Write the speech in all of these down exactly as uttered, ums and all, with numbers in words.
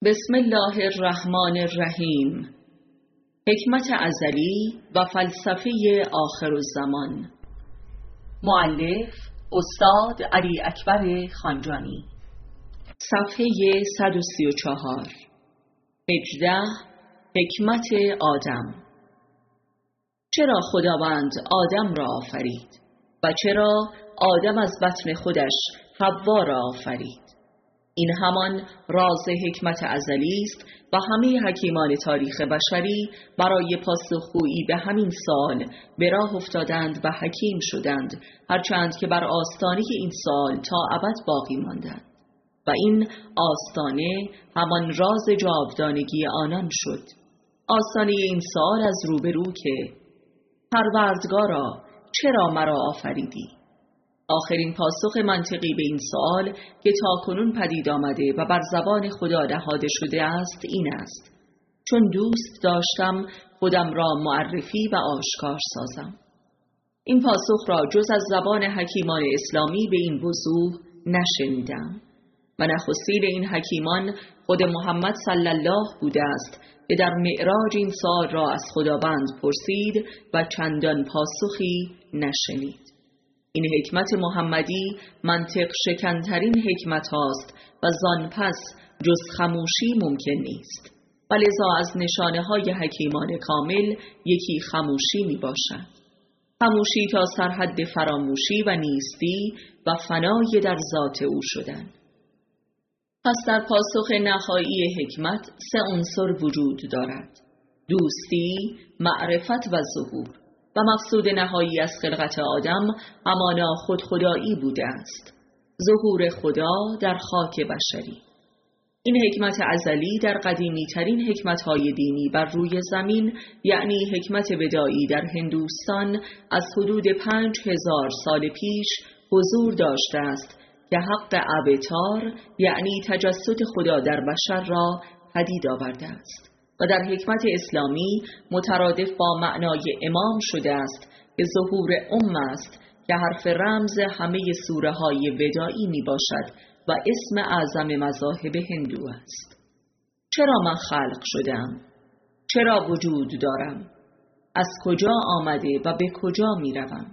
بسم الله الرحمن الرحیم. حکمت ازلی و فلسفه آخرالزمان. مؤلف استاد علی اکبر خانجانی. صفحه صد و سی و چهار. هجده. حکمت آدم. چرا خداوند آدم را آفرید و چرا آدم از بطن خودش حوا را آفرید؟ این همان راز حکمت ازلی است و همه حکیمان تاریخ بشری برای پاسخگویی به همین سوال به راه افتادند و حکیم شدند، هرچند که بر آستانه این سوال تا ابد باقی ماندند و این آستانه همان راز جاودانگی آنان شد. آستانه این سوال از روبرو که پروردگارا چرا مرا آفریدی؟ آخرین پاسخ منطقی به این سوال که تاکنون پدید آمده و بر زبان خدا نهاده شده است این است: چون دوست داشتم خودم را معرفی و آشکار سازم. این پاسخ را جز از زبان حکیمان اسلامی به این وضوح نشنیدم و نخستین این حکیمان خود محمد صلی الله بوده است که در معراج این سوال را از خداوند پرسید و چندان پاسخی نشنید. این حکمت محمدی منطق شکنترین حکمت هاست و زان پس جز خموشی ممکن نیست و لذا از نشانه های حکیمان کامل یکی خموشی می باشد. خموشی تا سرحد فراموشی و نیستی و فنای در ذات او شدن. پس در پاسخ نهایی حکمت سه عنصر وجود دارد: دوستی، معرفت و ظهور. و مقصود نهایی از خلقت آدم همانا خود خدایی بوده است، ظهور خدا در خاک بشری. این حکمت ازلی در قدیمی ترین حکمت های دینی بر روی زمین، یعنی حکمت بدایی در هندوستان، از حدود پنج هزار سال پیش حضور داشته است که حق ابتار، یعنی تجسد خدا در بشر را پدید آورده است و در حکمت اسلامی مترادف با معنای امام شده است که ظهور ام است که حرف رمز همه سوره های ودائی می باشد و اسم اعظم مذاهب هندو است. چرا من خلق شدم؟ چرا وجود دارم؟ از کجا آمده و به کجا می روم؟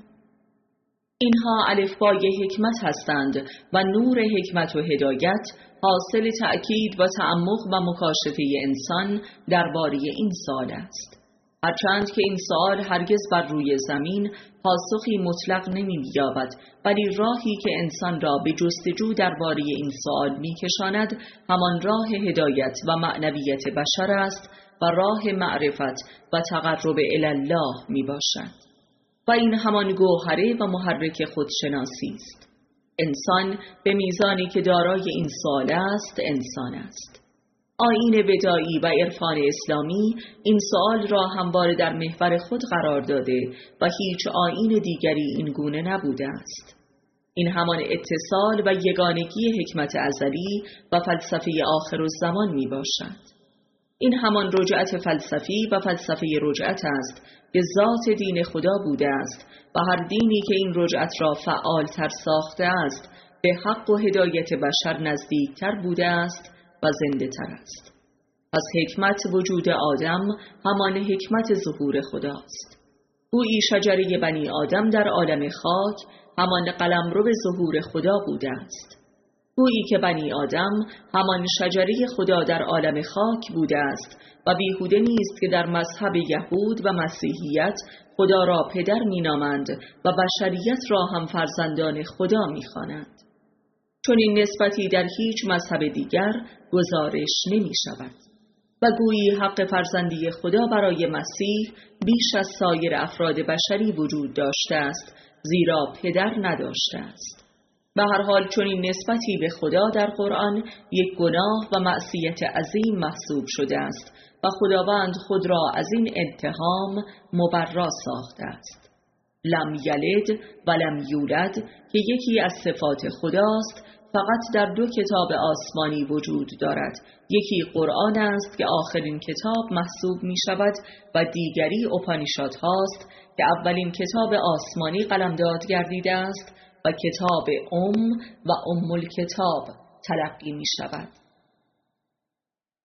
اینها الفبای حکمت هستند و نور حکمت و هدایت حاصل تأکید و تعمق و مکاشفه انسان درباره این سوال است. هرچند که این سوال هرگز بر روی زمین پاسخی مطلق نمی‌یابد، ولی راهی که انسان را به جستجو درباره این سوال می‌کشاند همان راه هدایت و معنویت بشر است و راه معرفت و تقرب الی الله میباشد. و این همان گوهره و محرک خودشناسی است. انسان به میزانی که دارای این سوال است انسان است. آیین بدایی و عرفان اسلامی این سوال را همواره در محور خود قرار داده و هیچ آیین دیگری این گونه نبوده است. این همان اتصال و یگانگی حکمت ازلی و فلسفه آخرالزمان می باشد. این همان رجعت فلسفی و فلسفه رجعت است که ذات دین خدا بوده است و هر دینی که این رجعت را فعال تر ساخته است به حق و هدایت بشر نزدیکتر بوده است و زنده تر است. پس حکمت وجود آدم همان حکمت ظهور خداست. گویی شجره بنی آدم در عالم خاک همان قلمرو ظهور خدا بوده است. گویی که بنی آدم همان شجره خدا در عالم خاک بوده است و بیهوده نیست که در مذهب یهود و مسیحیت خدا را پدر مینامند و بشریت را هم فرزندان خدا میخوانند. چون این نسبتی در هیچ مذهب دیگر گزارش نمی شود و گویی حق فرزندی خدا برای مسیح بیش از سایر افراد بشری وجود داشته است، زیرا پدر نداشته است. به هر حال چون این نسبتی به خدا در قرآن یک گناه و معصیت عظیم محسوب شده است و خداوند خود را از این اتهام مبرا ساخته است. لم یلد و لم یولد که یکی از صفات خداست فقط در دو کتاب آسمانی وجود دارد. یکی قرآن است که آخرین کتاب محسوب می شود و دیگری اپانیشاد هاست که اولین کتاب آسمانی قلمداد گردیده است و کتاب ام و ام الکتاب تلقی می شود.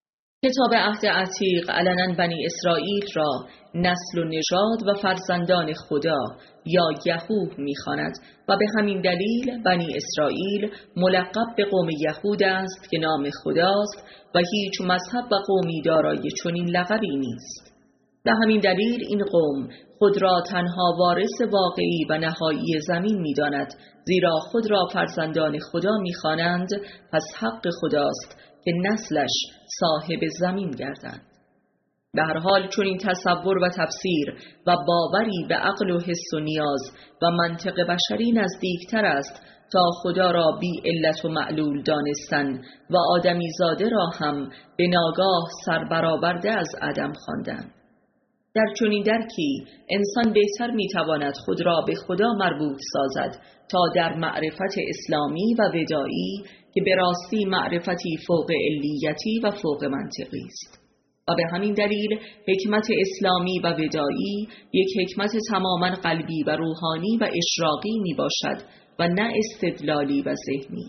کتاب عهد عتیق علنا بنی اسرائیل را نسل و نژاد و فرزندان خدا یا یهوه می‌خواند و به همین دلیل بنی اسرائیل ملقب به قوم یهود است که نام خداست و هیچ مذهب و قومی دارای چنین لقبی نیست. به همین دلیل این قوم خود را تنها وارث واقعی و نهایی زمین می‌داند، زیرا خود را فرزندان خدا می‌خوانند، پس حق خداست که نسلش صاحب زمین گردند. به هر حال چون این تصور و تفسیر و باوری به عقل و حس و نیاز و منطق بشری نزدیکتر است تا خدا را بی علت و معلول دانستن و آدمی زاده را هم به ناگاه سربرآورده از عدم خواندن. در چنین درکی انسان بهتر میتواند خود را به خدا مربوط سازد تا در معرفت اسلامی و ودائی که به راستی معرفتی فوق علیتی و فوق منطقی است. و به همین دلیل حکمت اسلامی و ودائی یک حکمت تماما قلبی و روحانی و اشراقی می باشد و نه استدلالی و ذهنی.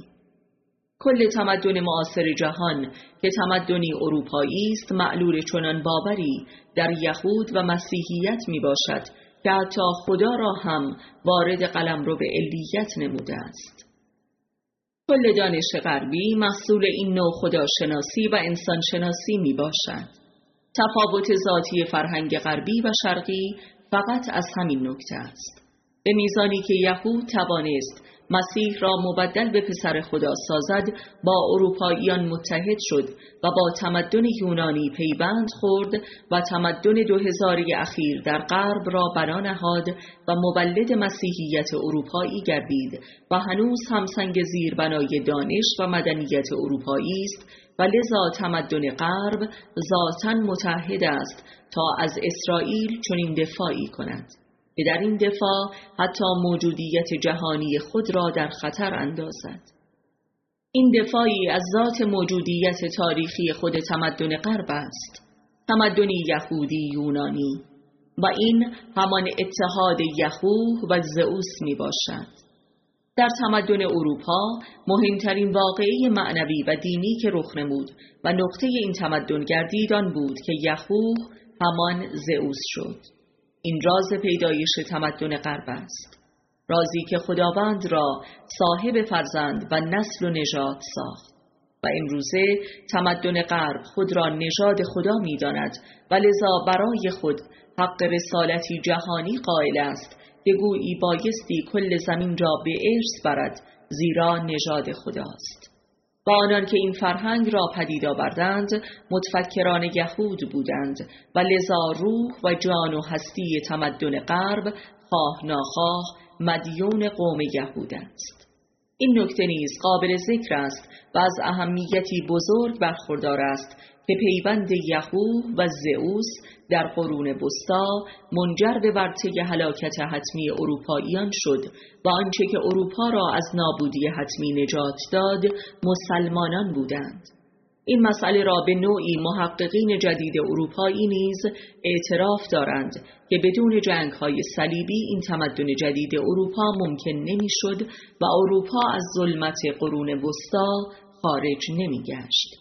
کل تمدن معاصر جهان که تمدنی اروپایی است معلول چنان باوری در یهود و مسیحیت می باشد که حتی خدا را هم وارد قلمرو به علیت نموده است. کل دانش غربی محصول این نوع خداشناسی و انسانشناسی می باشد. تفاوت ذاتی فرهنگ غربی و شرقی فقط از همین نکته است. به میزانی که یهود توانست مسیح را مبدل به پسر خدا سازد، با اروپاییان متحد شد و با تمدن یونانی پیوند خورد و تمدن دو هزاری اخیر در غرب را بنا نهاد و مولد مسیحیت اروپایی گردید و هنوز هم سنگ زیربنای دانش و مدنیت اروپایی است و لذا تمدن غرب ذاتاً متحد است تا از اسرائیل چنین دفاعی کند که در این دفاع حتی موجودیت جهانی خود را در خطر اندازد. این دفاعی از ذات موجودیت تاریخی خود تمدن غرب است، تمدنی یهودی یونانی، و این همان اتحاد یهوه و زئوس می باشد. در تمدن اروپا مهمترین واقعه معنوی و دینی که رخ نمود و نقطه این تمدن گردید آن بود که یهوه همان زئوس شد. این راز پیدایش تمدن غرب است، رازی که خداوند را صاحب فرزند و نسل و نژاد ساخت و امروزه تمدن غرب خود را نژاد خدا می داند و لذا برای خود حق رسالتی جهانی قائل است که گویی بایستی کل زمین را به ارث برد، زیرا نژاد خداست. و آنان که این فرهنگ را پدید آوردند متفکران یهود بودند و لذا روح و جان و هستی تمدن غرب خواه ناخواه مدیون قوم یهود است. این نکته نیز قابل ذکر است و از اهمیتی بزرگ برخوردار است که پیوند یهوه و زئوس در قرون وسطی منجر به ورطه هلاکت حتمی اروپاییان شد و آنچه که اروپا را از نابودی حتمی نجات داد مسلمانان بودند. این مسئله را به نوعی محققین جدید اروپایی نیز اعتراف دارند که بدون جنگ‌های صلیبی این تمدن جدید اروپا ممکن نمی‌شد و اروپا از ظلمت قرون وسطی خارج نمی‌گشت.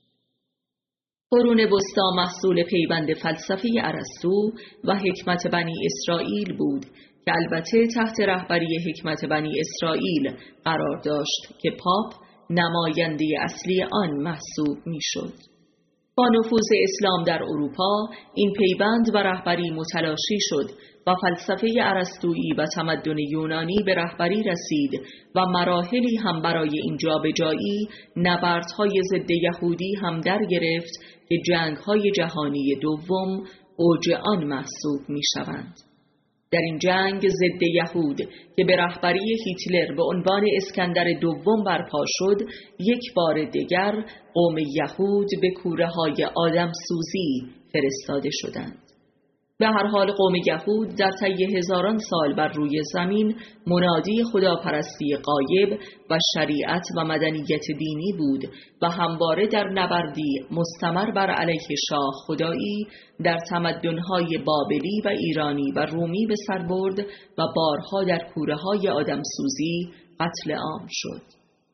قرون وسطی محصول پیوند فلسفه ارسطو و حکمت بنی اسرائیل بود که البته تحت رهبری حکمت بنی اسرائیل قرار داشت که پاپ نماینده اصلی آن محسوب میشد. با نفوذ اسلام در اروپا این پیوند و رهبری متلاشی شد و فلسفه ارسطویی و تمدن یونانی به رهبری رسید و مراحلی هم برای این جابجایی نبردهای ضد یهودی هم در گرفت که جنگ‌های جهانی دوم اوج آن محسوب می‌شوند. در این جنگ ضد یهود که به رهبری هیتلر به عنوان اسکندر دوم برپا شد، یک بار دیگر قوم یهود به کوره‌های آدمسوزی فرستاده شدند. به هر حال قوم یهود در طی هزاران سال بر روی زمین منادی خداپرستی غایب و شریعت و مدنیت دینی بود و همواره در نبردی مستمر بر علیه شاه خدایی در تمدن‌های بابلی و ایرانی و رومی به سر برد و بارها در کوره‌های آدمسوزی قتل عام شد.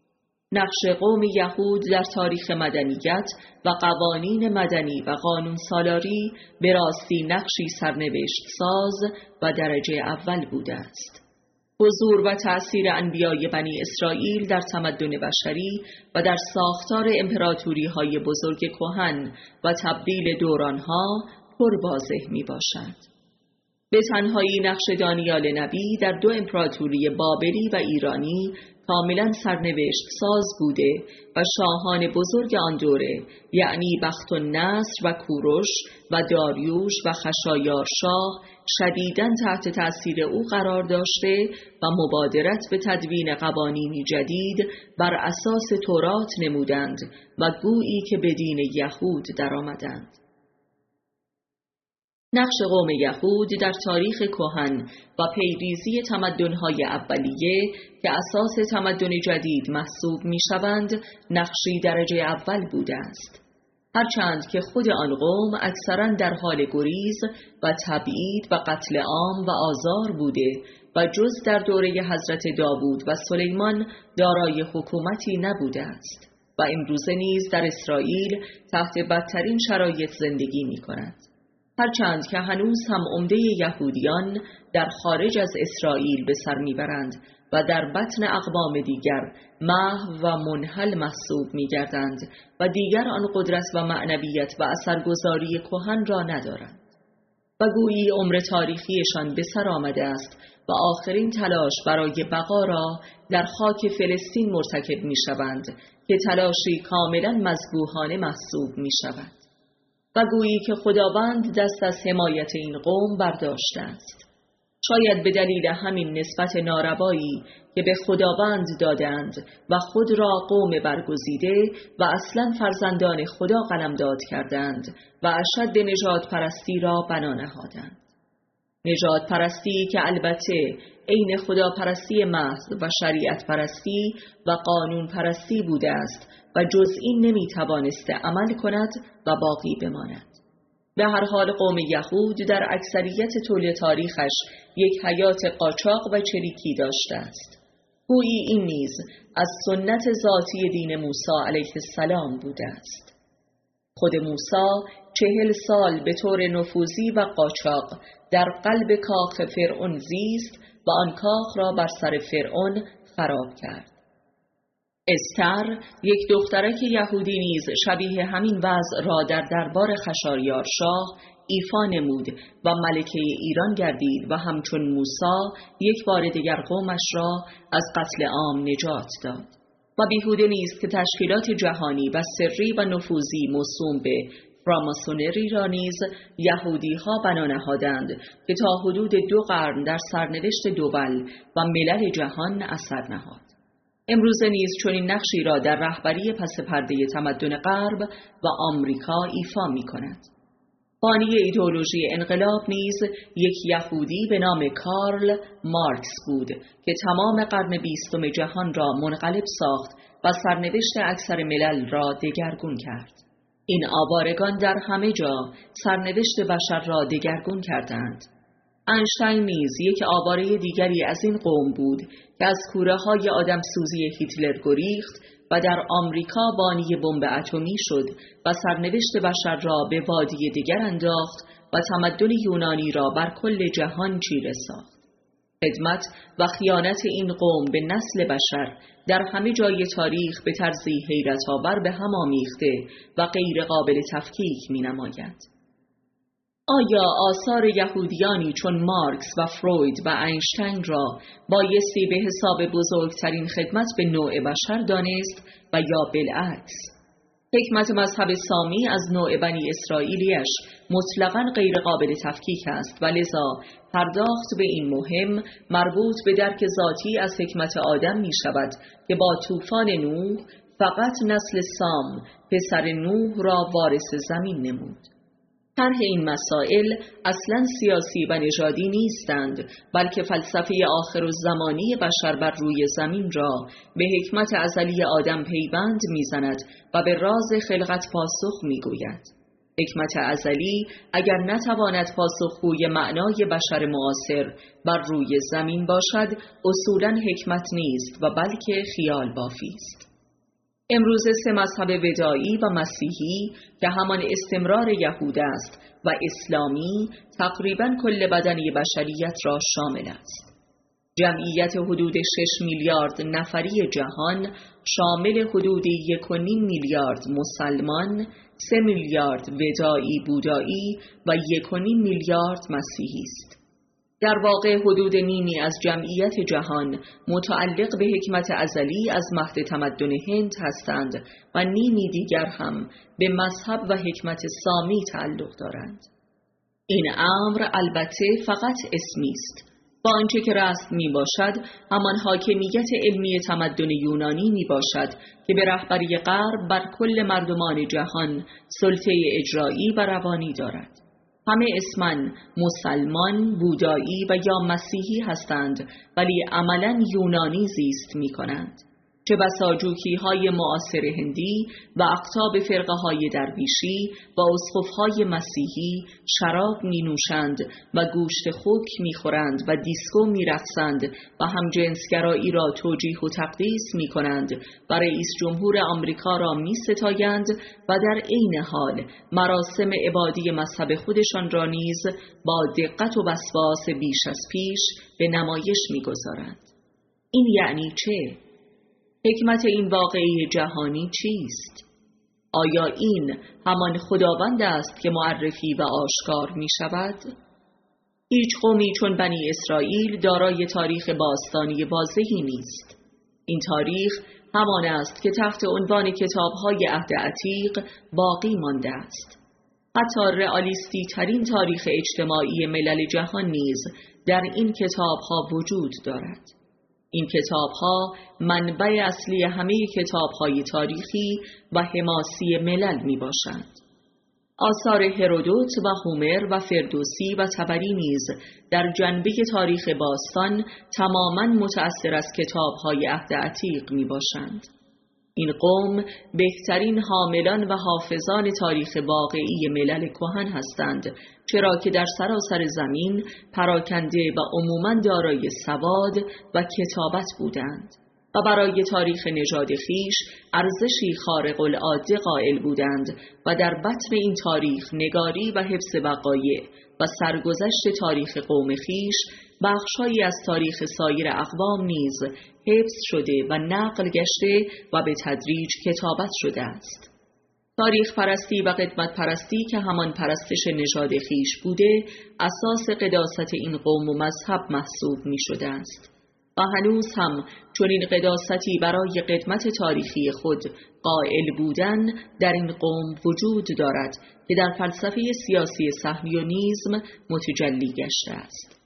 نقش قوم یهود در تاریخ مدنیت و قوانین مدنی و قانون سالاری به راستی نقشی سرنوشت ساز و درجه اول بوده است. حضور و تأثیر انبیای بنی اسرائیل در تمدن بشری و در ساختار امپراتوری های بزرگ کهن و تبدیل دورانها پر واضح می باشد. به تنهایی نقش دانیال نبی در دو امپراتوری بابلی و ایرانی کاملا سرنوشت ساز بوده و شاهان بزرگ آن دوره یعنی بخت‌النصر و کوروش و داریوش و خشایارشاه شدیداً تحت تأثیر او قرار داشته و مبادرت به تدوین قوانینی جدید بر اساس تورات نمودند و گویی که به دین یهود درآمدند. نقش قوم یهود در تاریخ کهن و پیریزی تمدن‌های اولیه که اساس تمدن جدید محسوب می‌شوند، نقشی درجه اول بوده است. هرچند که خود آن قوم اکثراً در حال گریز و تبعید و قتل عام و آزار بوده و جز در دوره حضرت داوود و سلیمان دارای حکومتی نبوده است و امروزه نیز در اسرائیل تحت بدترین شرایط زندگی می‌کند. هرچند که هنوز هم عمده یهودیان در خارج از اسرائیل به سر میبرند و در بطن اقوام دیگر محو و منحل محسوب میگردند و دیگر آن قدرت و معنویت و اثرگذاری کهن را ندارند و گویی عمر تاریخیشان به سر آمده است و آخرین تلاش برای بقا را در خاک فلسطین مرتکب میشوند که تلاشی کاملا مذبوحانه محسوب میشود و گویی که خداوند دست از حمایت این قوم برداشته است. شاید به دلیل همین نسبت ناروایی که به خداوند دادند و خود را قوم برگزیده و اصلا فرزندان خدا قلمداد کردند و اشد نژاد پرستی را بنا نهادند. نژاد پرستی که البته عین خدا پرستی محض و شریعت پرستی و قانون پرستی بوده است و جز این نمی توانسته عمل کند و باقی بماند. به هر حال قوم یهود در اکثریت طول تاریخش یک حیات قاچاق و چریکی داشته است. گویی این نیز از سنت ذاتی دین موسی علیه السلام بوده است. خود موسی چهل سال به طور نفوذی و قاچاق در قلب کاخ فرعون زیست و آن کاخ را بر سر فرعون خراب کرد. استر، یک دخترک یهودی نیز شبیه همین وضع را در دربار خشایارشاه ایفا نمود و ملکه ایران گردید و همچون موسی یک بار دیگر قومش را از قتل عام نجات داد. و بیهوده نیست که تشکیلات جهانی و سری و نفوذی موسوم به فراماسونری را نیز یهودی ها بنا نهادند که تا حدود دو قرن در سرنوشت دول و ملل جهان اثر نهاد. امروزه نیز چنین نقشی را در رهبری پس پرده تمدن غرب و آمریکا ایفا می کند. بانی ایدئولوژی انقلاب نیز یک یهودی به نام کارل مارکس بود که تمام قرن بیستم جهان را منقلب ساخت و سرنوشت اکثر ملل را دگرگون کرد. این آوارگان در همه جا سرنوشت بشر را دگرگون کردند. اینشتین نیز یک آواره دیگری از این قوم بود که از کوره های آدم سوزی هیتلر گریخت و در آمریکا بانی بمب اتمی شد و سرنوشت بشر را به وادی دیگر انداخت و تمدن یونانی را بر کل جهان چیره ساخت. خدمت و خیانت این قوم به نسل بشر در همه جای تاریخ به طرزی حیرت‌آور به هم آمیخته و غیر قابل تفکیک می‌نماید. آیا آثار یهودیانی چون مارکس و فروید و اینشتین را بایستی به حساب بزرگترین خدمت به نوع بشر دانست و یا بالعکس؟ حکمت مذهب سامی از نوع بنی اسرائیلیش مطلقاً غیر قابل تفکیک است و لذا پرداخت به این مهم مربوط به درک ذاتی از حکمت آدم می شود که با طوفان نوح فقط نسل سام پسر نوح را وارث زمین نمود. طرح این مسائل اصلاً سیاسی و نژادی نیستند، بلکه فلسفه آخرالزمانی بشر بر روی زمین را به حکمت ازلی آدم پیوند میزند و به راز خلقت پاسخ میگوید. حکمت ازلی اگر نتواند پاسخگوی معنای بشر معاصر بر روی زمین باشد، اصولاً حکمت نیست و بلکه خیال بافی است. امروزه سه مذهب ودائی و مسیحی که همان استمرار یهود است و اسلامی تقریباً کل بدنی بشریت را شامل است. جمعیت حدود شش میلیارد نفری جهان شامل حدود یک و نیم میلیارد مسلمان، سه میلیارد ودائی بودایی و یک و نیم میلیارد مسیحی است. در واقع حدود نیمی از جمعیت جهان متعلق به حکمت ازلی از مهد تمدن هند هستند و نیمی دیگر هم به مذهب و حکمت سامی تعلق دارند. این امر البته فقط اسمی است. با آنچه که رسم می باشد همان حاکمیت علمی تمدن یونانی می باشد که به رهبری غرب بر کل مردمان جهان سلطه اجرایی و روانی دارد. همه اسمن مسلمان، بودایی و یا مسیحی هستند ولی عملاً یونانی زیست می کنند. چه بسا جوکی‌های معاصر هندی و اقطاب فرقه‌های درویشی و اسقف‌های مسیحی شراب می‌نوشند و گوشت خوک می‌خورند و دیسکو می‌رقصند و همجنسگرایی را توجیه و تقدیس می‌کنند و رئیس جمهور آمریکا را می‌ستایند و در عین حال مراسم عبادی مذهب خودشان را نیز با دقت و وسواس بیش از پیش به نمایش می‌گذارند. این یعنی چه؟ حکمت این واقعه جهانی چیست؟ آیا این همان خداوند است که معرفی و آشکار می شود؟ هیچ قومی چون بنی اسرائیل دارای تاریخ باستانی واضحی نیست. این تاریخ همان است که تحت عنوان کتاب‌های عهد عتیق باقی مانده است. حتی رئالیستی ترین تاریخ اجتماعی ملل جهان نیز در این کتاب‌ها وجود دارد. این کتاب‌ها منبع اصلی همه کتاب‌های تاریخی و حماسی ملل می‌باشند. آثار هرودوت و هومر و فردوسی و طبری نیز در جنبه تاریخ باستان تماماً متأثر از کتاب‌های عهد عتیق می‌باشند. این قوم بهترین حاملان و حافظان تاریخ واقعی ملل کهن هستند، چرا که در سراسر زمین پراکنده و عموماً دارای سواد و کتابت بودند و برای تاریخ نژاد خویش ارزشی خارق العاده قائل بودند و در بطن این تاریخ نگاری و حفظ وقایع و سرگذشت تاریخ قوم خویش بخش‌هایی از تاریخ سایر اقوام نیز حفظ شده و نقل گشته و به تدریج کتابت شده است. تاریخ پرستی و قدمت پرستی که همان پرستش نژاد خویش بوده اساس قداست این قوم و مذهب محسوب می شده است و هنوز هم چنین قداستی برای قدمت تاریخی خود قائل بودن در این قوم وجود دارد که در فلسفه سیاسی صهیونیسم متجلی گشته است.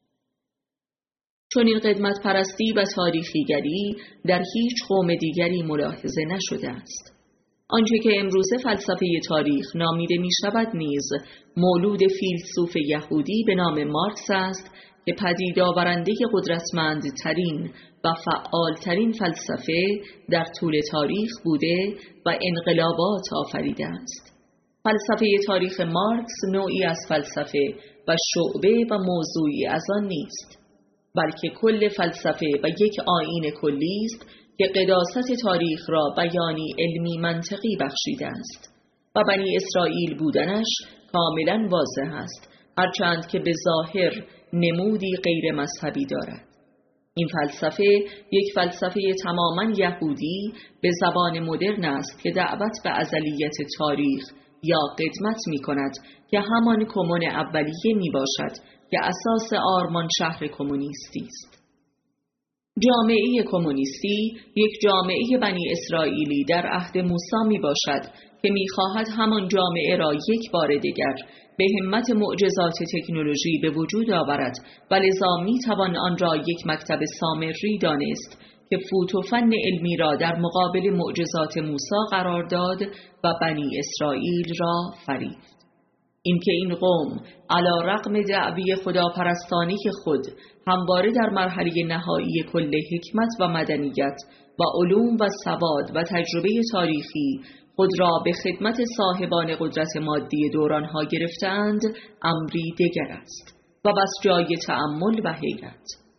چنین قدمت پرستی و تاریخیگری در هیچ قوم دیگری ملاحظه نشده است. آنچه که امروزه فلسفه تاریخ نامیده می شود نیز مولود فیلسوف یهودی به نام مارکس است که پدید آورنده قدرتمندترین و فعالترین فلسفه در طول تاریخ بوده و انقلابات آفریده است. فلسفه تاریخ مارکس نوعی از فلسفه و شعبه و موضوعی از آن نیست، بلکه کل فلسفه و یک آیین کلی است که قداست تاریخ را بیانی علمی منطقی بخشیده است و بنی اسرائیل بودنش کاملا واضح است، هرچند که به ظاهر نمودی غیر مذهبی دارد. این فلسفه یک فلسفه تماما یهودی به زبان مدرن است که دعوت به ازلیت تاریخ یا قدمت می کند که همان کمون اولیه می باشد که اساس آرمان شهر کمونیستی است. جامعه کمونیستی یک جامعه بنی اسرائیلی در عهد موسی می باشد که می خواهد همان جامعه را یک بار دیگر به همت معجزات تکنولوژی به وجود آورد و لذا می توان آن را یک مکتب سامری دانست که فوت و فن علمی را در مقابل معجزات موسی قرار داد و بنی اسرائیل را فریفت. اینکه این قوم علی رغم دعوی خداپرستانی خود همواره در مرحله نهایی کل حکمت و مدنیت و علوم و سواد و تجربه تاریخی خود را به خدمت صاحبان قدرت مادی دورانها گرفتند امری دیگر است و بس جای تأمل و حیرت.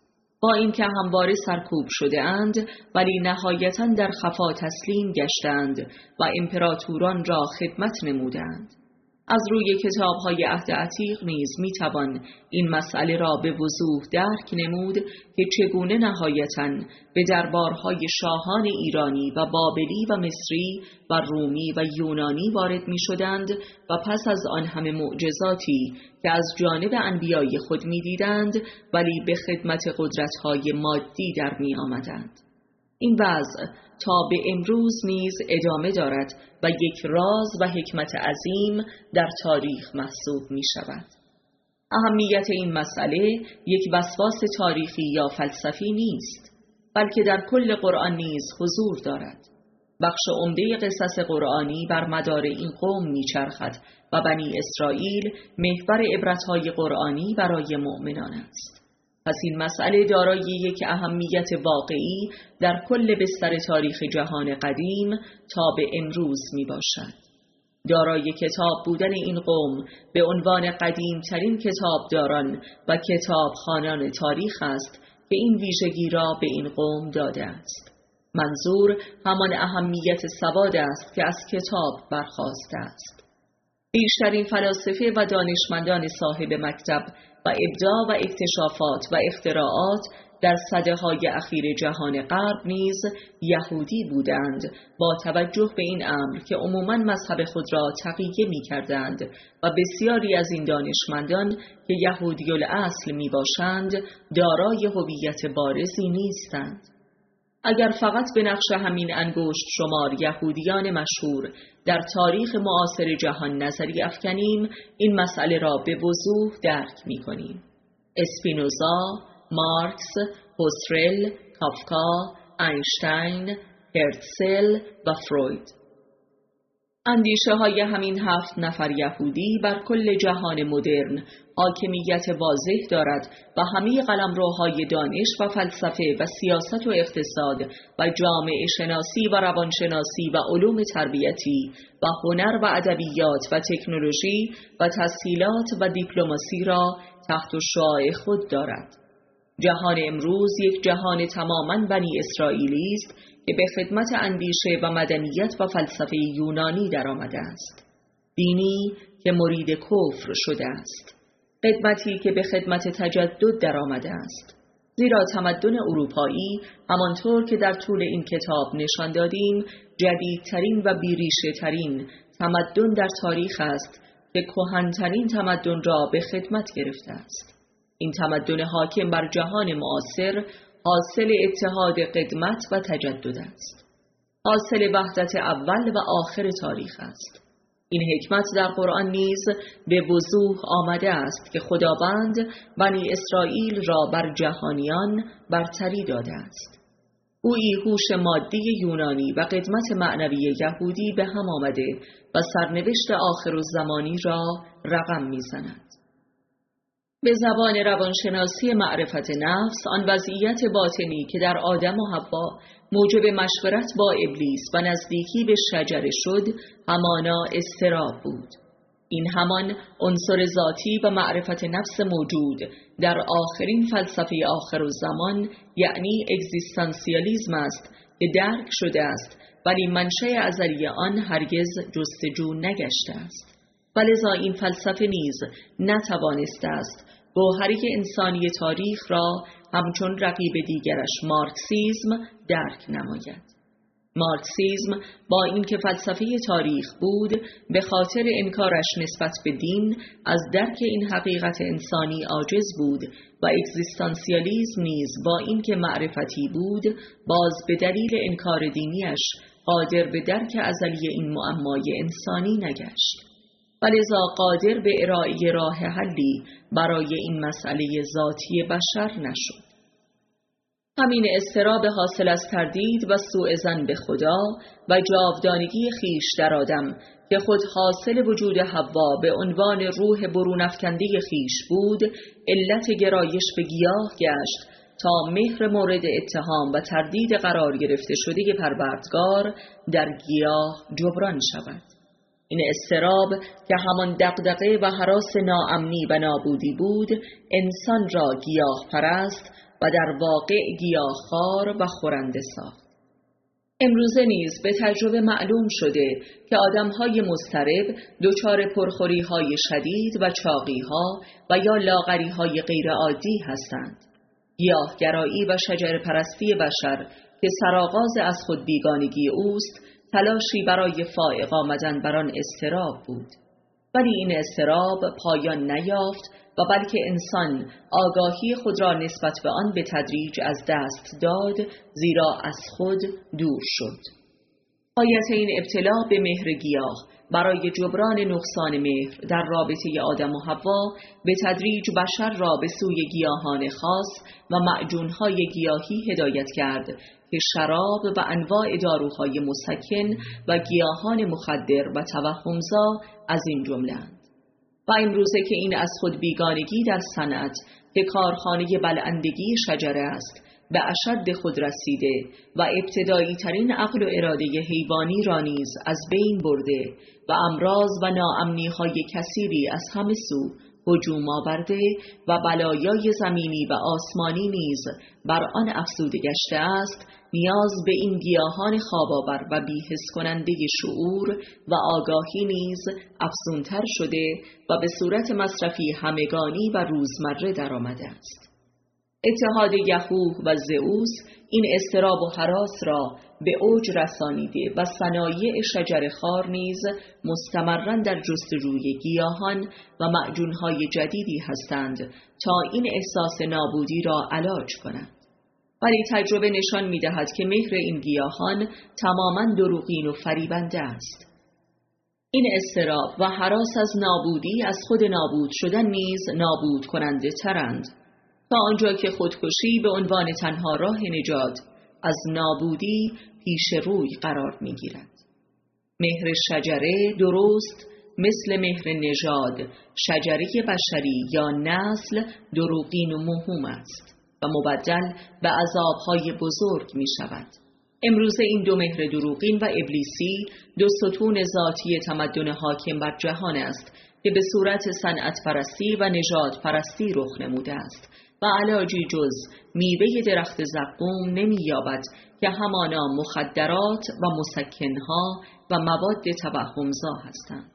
با اینکه همواره سرکوب شده اند ولی نهایتاً در خفا تسلیم گشتند و امپراتوران را خدمت نمودند. از روی کتاب‌های عهد عتیق نیز می‌توان این مسئله را به وضوح درک نمود که چگونه نهایتاً به دربارهای شاهان ایرانی و بابلی و مصری و رومی و یونانی وارد می‌شدند و پس از آن همه معجزاتی که از جانب انبیای خود می‌دیدند ولی به خدمت قدرت‌های مادی در می‌آمدند. این وضع تا به امروز نیز ادامه دارد و یک راز و حکمت عظیم در تاریخ محسوب می شود. اهمیت این مسئله یک وسواس تاریخی یا فلسفی نیست، بلکه در کل قرآن نیز حضور دارد. بخش عمده قصص قرآنی بر مدار این قوم می چرخد و بنی اسرائیل محور عبرت‌های قرآنی برای مؤمنان است. پس این مسئله دارای یک اهمیت واقعی در کل بستر تاریخ جهان قدیم تا به امروز می باشد. دارای کتاب بودن این قوم به عنوان قدیمترین کتابداران و کتابخوانان تاریخ است که این ویژگی را به این قوم داده است. منظور همان اهمیت سواد است که از کتاب برخاسته است. بیشترین فلاسفه و دانشمندان صاحب مکتب و ابداع و اکتشافات و اختراعات در سده‌های اخیر جهان غرب نیز یهودی بودند، با توجه به این امر که عموماً مذهب خود را تقیه می‌کردند و بسیاری از این دانشمندان که یهودی الاصل می‌باشند دارای هویت بارزی نیستند. اگر فقط به نقش همین انگشت شمار یهودیان مشهور در تاریخ معاصر جهان نظری افکنیم، این مسئله را به وضوح درک می کنیم. اسپینوزا، مارکس، هوسرل، کافکا، اینشتین، هرتزل و فروید. اندیشه های همین هفت نفر یهودی بر کل جهان مدرن حاکمیت واضح دارد و همه قلمروهای دانش و فلسفه و سیاست و اقتصاد و جامعه شناسی و روانشناسی و علوم تربیتی و هنر و ادبیات و تکنولوژی و تسهیلات و دیپلماسی را تحت شعاع خود دارد. جهان امروز یک جهان تماماً بنی اسرائیلی است که به خدمت اندیشه و مدنیت و فلسفه یونانی درآمده است. دینی که مرید کفر شده است. خدمتی که به خدمت تجدد درآمده است. زیرا تمدن اروپایی همانطور که در طول این کتاب نشان دادیم جدیدترین و بیریشه ترین تمدن در تاریخ است که کهن‌ترین تمدن را به خدمت گرفته است. این تمدن حاکم بر جهان معاصر حاصل اتحاد قدمت و تجدد است. حاصل وحدت اول و آخر تاریخ است. این حکمت در قرآن نیز به وضوح آمده است که خداوند بنی اسرائیل را بر جهانیان برتری داده است. گویی هوش مادی یونانی و قدمت معنوی یهودی به هم آمده و سرنوشت آخرالزمانی را رقم می‌زند. به زبان روانشناسی معرفت نفس، آن وضعیت باطنی که در آدم و حوا موجب مشورت با ابلیس و نزدیکی به شجره شد، همانا اضطراب بود. این همان عنصر ذاتی و معرفت نفس موجود در آخرین فلسفه آخرالزمان، یعنی اگزیستانسیالیسم است که درک شده است ولی منشأ ازلی آن هرگز جستجو نگشته است. ولذا این فلسفه نیز نتوانسته است گوهری انسانی تاریخ را همچون رقیب دیگرش مارکسیسم درک نماید. مارکسیسم با اینکه فلسفه تاریخ بود، به خاطر انکارش نسبت به دین از درک این حقیقت انسانی عاجز بود و اگزیستانسیالیسم نیز با اینکه معرفتی بود، باز به دلیل انکار دینیش قادر به درک ازلی این معمای انسانی نگشت. ولذا قادر به ارائه راه حلی برای این مسئله ذاتی بشر نشد. همین اضطراب حاصل از تردید و سوء ظن به خدا و جاودانگی خیش در آدم که خود حاصل وجود حوا به عنوان روح برون افکنده خیش بود، علت گرایش به گیاه گشت تا مهر مورد اتهام و تردید قرار گرفته شده پروردگار در گیاه جبران شود. این اضطراب که همان دغدغه و هراس ناامنی و نابودی بود، انسان را گیاه پرست و و در واقع گیاهخوار و خورنده ساخت. امروزه نیز به تجربه معلوم شده که آدمهای مضطرب دچار پرخوریهای شدید و چاقیها و یا لاغریهای غیرعادی هستند. گیاهگرایی و شجر پرستی بشر که سرآغاز از خود بیگانگی اوست، تلاشی برای فائق آمدن بر آن اضطراب بود. ولی این اضطراب پایان نیافت و بلکه انسان آگاهی خود را نسبت به آن به تدریج از دست داد، زیرا از خود دور شد. آیت این ابتلا به مهر گیاه برای جبران نقصان مهر در رابطه آدم و حوا به تدریج بشر را به سوی گیاهان خاص و معجونهای گیاهی هدایت کرد که شراب و انواع داروهای مسکن و گیاهان مخدر و توهمزا از این جمله‌اند. و امروزه که این از خود بیگانگی در صنعت که کارخانه بلعندگی شجره است به اشد خود رسیده و ابتدایی ترین عقل و اراده حیوانی را نیز از بین برده و امراض و ناامنی های کثیری از همه سو هجوم آورده و بلایای زمینی و آسمانی نیز بر آن افزوده گشته است، نیاز به این گیاهان خواب‌آور و بی‌حس کننده شعور و آگاهی نیز افزونتر شده و به صورت مصرفی همگانی و روزمره درآمده است. اتحاد یهوه و زئوس این اضطراب و هراس را به اوج رسانیده و صنایع شجر خار نیز مستمراً در جستجوی گیاهان و معجونهای جدیدی هستند تا این احساس نابودی را علاج کنند. ولی تجربه نشان می‌دهد که مهر این گیاهان تماماً دروغین و فریبنده است. این اضطراب و هراس از نابودی از خود نابود شدن نیز نابود کننده ترند، تا آنجا که خودکشی به عنوان تنها راه نجات از نابودی پیش روی قرار می‌گیرد. مهر شجره درست مثل مهر نژاد شجره بشری یا نسل دروغین و موهوم است و مبدل به عذاب‌های بزرگ می‌شود. امروز این دو مهر دروغین و ابلیسی دو ستون ذاتی تمدن حاکم بر جهان است که به صورت صنعت پرستی و نژاد پرستی رخ نموده است و علاجی جز میوه درخت زقوم نمی‌یابد که همانا مخدرات و مسکنها و مواد توهمزا هستند.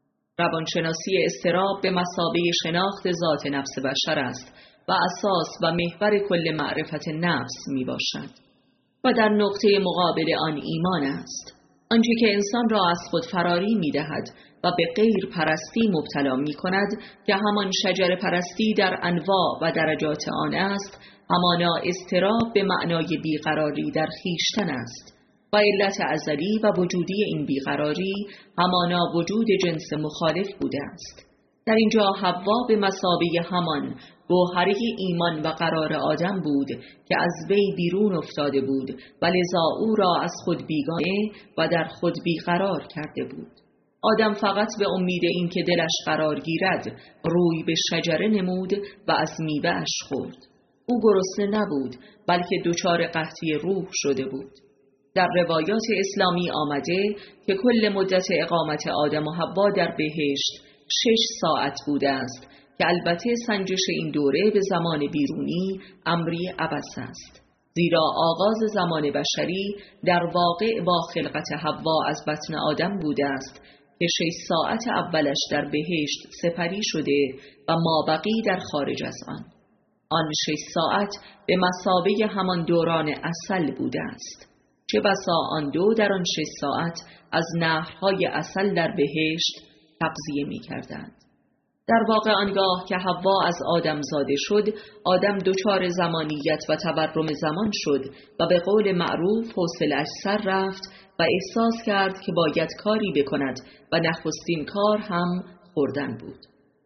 روانشناسی اضطراب به مثابه شناخت ذات نفس بشر است و اساس و محور کل معرفت نفس می باشد و در نقطه مقابل آن ایمان است، آنچه که انسان را از خود فراری می دهد و به غیر پرستی مبتلا می کند که همان شجر پرستی در انواع و درجات آن است، همانا اضطراب به معنای بیقراری در خویشتن است و علت ازلی و وجودی این بیقراری همانا وجود جنس مخالف بوده است. در اینجا حوا به مثابه همان گوهره ایمان و قرار آدم بود که از وی بیرون افتاده بود و لذا او را از خود بیگانه و در خود بیقرار کرده بود. آدم فقط به امید این که دلش قرار گیرد روی به شجره نمود و از میوه‌اش خورد. او گرسنه نبود بلکه دچار قحطی روح شده بود. در روایات اسلامی آمده که کل مدت اقامت آدم و حوا در بهشت شش ساعت بوده است که البته سنجش این دوره به زمان بیرونی امری عبث است، زیرا آغاز زمان بشری در واقع با خلقت حوا از بطن آدم بوده است که شش ساعت اولش در بهشت سپری شده و مابقی در خارج از آن. آن شش ساعت به مثابه همان دوران عسل بوده است. چه بسا آن دو در آن شش ساعت از نهرهای عسل در بهشت تغذیه می کردند. در واقع آنگاه که حوا از آدم زاده شد، آدم دچار زمانیت و تورم زمان شد و به قول معروف حوصله‌اش سر رفت و احساس کرد که باید کاری بکند و نخستین کار هم خوردن بود.